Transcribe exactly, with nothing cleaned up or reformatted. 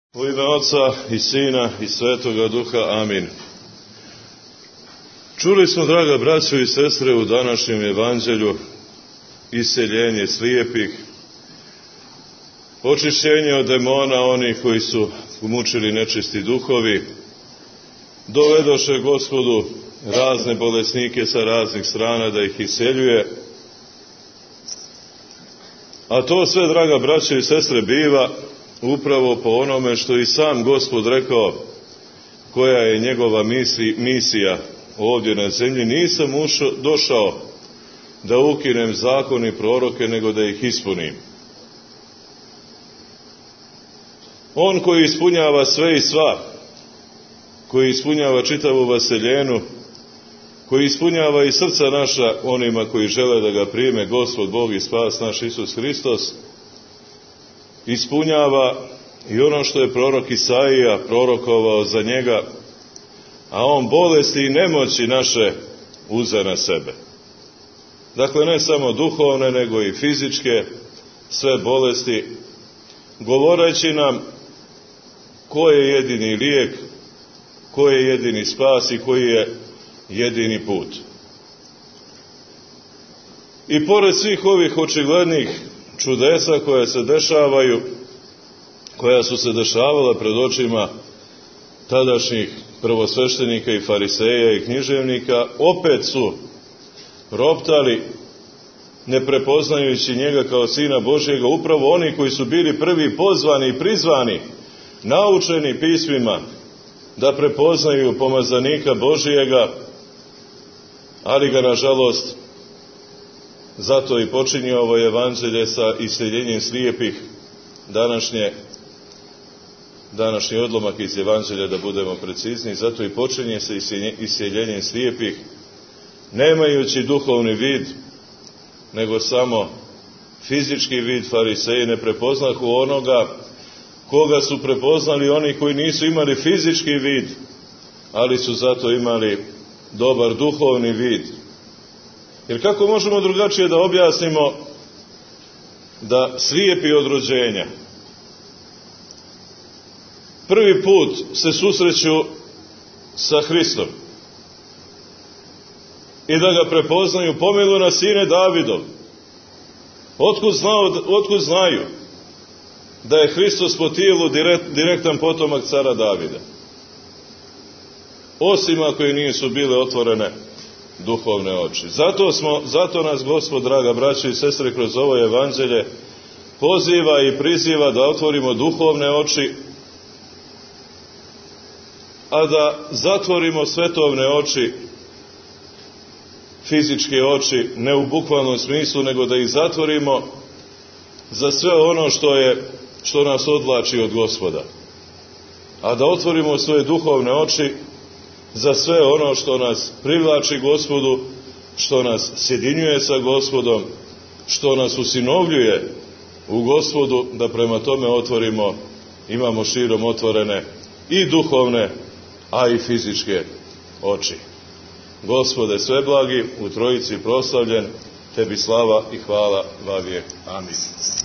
U ime Oca i Sina i Svetoga Duha. Amin. Čuli smo, draga braćo i sestre, u današnjem evanđelju iseljenje slijepih, očišćenje od demona onih koji su mučili nečisti duhovi, dovedoše Gospodu razne bolesnike sa raznih strana da ih iseljuje. A to sve, draga braćo i sestre, biva upravo po onome što i sam Gospod rekao, koja je njegova misli, misija ovdje na zemlji. Nisam ušao, došao da ukinem zakon i proroke, nego da ih ispunim. On koji ispunjava sve i sva, koji ispunjava čitavu vaseljenu, koji ispunjava i srca naša onima koji žele da ga prime, Gospod Bog i spas naš Isus Hristos, ispunjava i ono što je prorok Isaija prorokovao za njega, a on bolesti i nemoći naše uze na sebe. Dakle, ne samo duhovne, nego i fizičke, sve bolesti, govoreći nam ko je jedini lijek, ko je jedini spas i koji je jedini put. I pored svih ovih očiglednih čudesa koja se dešavaju, koja su se dešavala pred očima tadašnjih prvosveštenika i fariseja i književnika, opet su roptali, ne prepoznajući njega kao Sina Božjega, upravo oni koji su bili prvi pozvani i prizvani, naučeni pismima, da prepoznaju pomazanika Božjega, ali ga, nažalost, zato i počinje ovo evanđelje sa iseljenjem slijepih, današnje, današnji odlomak iz evanđelja, da budemo precizni, zato i počinje sa iseljenjem slijepih, nemajući duhovni vid, nego samo fizički vid. Fariseji ne prepoznahu onoga koga su prepoznali oni koji nisu imali fizički vid, ali su zato imali dobar duhovni vid. Jer kako možemo drugačije da objasnimo da slijepi od rođenja prvi put se susreću sa Hristom i da ga prepoznaju: pomiluj nas, sine Davidov. Otkud, znao, otkud znaju da je Hristos po tijelu direkt, direktan potomak cara Davida? Osim ako i nisu bile otvorene duhovne oči. Zato, smo, zato nas Gospod, draga braćo i sestre, kroz ovo evanđelje poziva i priziva da otvorimo duhovne oči, a da zatvorimo svetovne oči, fizičke oči, ne u bukvalnom smislu, nego da ih zatvorimo za sve ono što je, što nas odvlači od Gospoda. A da otvorimo svoje duhovne oči za sve ono što nas privlači Gospodu, što nas sjedinjuje sa Gospodom, što nas usinovljuje u Gospodu, da prema tome otvorimo, imamo širom otvorene i duhovne, a i fizičke oči. Gospode sveblagi, u Trojici proslavljen, tebi slava i hvala vavijek. Amin.